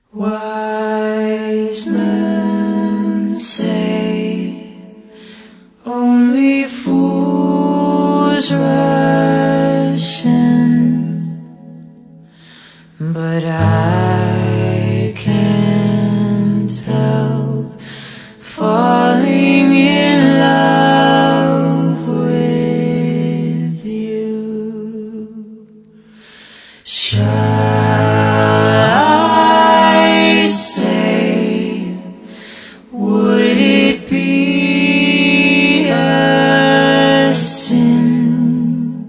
Wise men say only fools rush in, but I can't help falling in love with you. Would it be a sin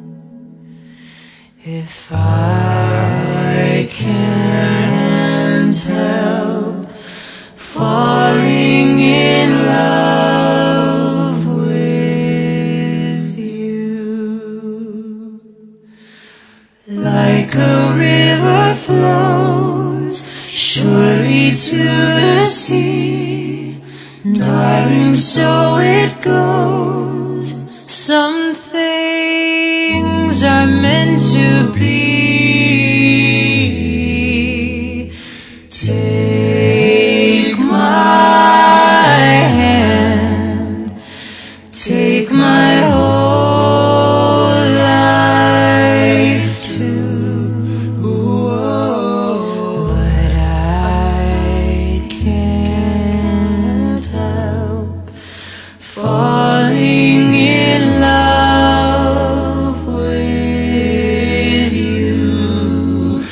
if I can't help falling in love with you? Like a river flows surely to the sea, darling, so it goes. Some things are meant to be. Take my hand, take my whole life too. But I can't help falling in love with you.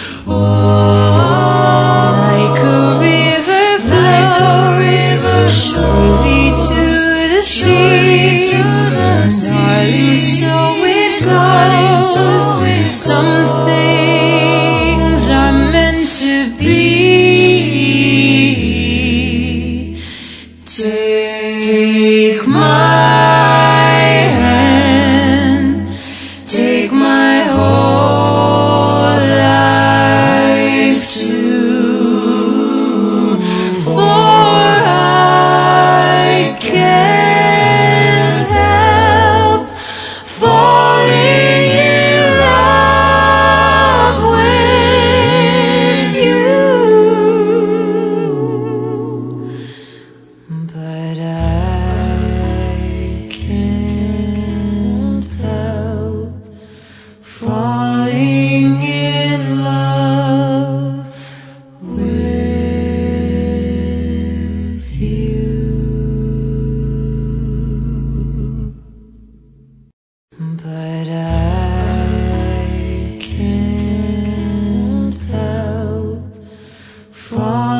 Like a river flows surely to the sea, darling, so it goes. Some things are meant to be. Take my hand, take my whole life too, for I can't help falling in love with you. But I can't help falling in love with you. But I can't help falling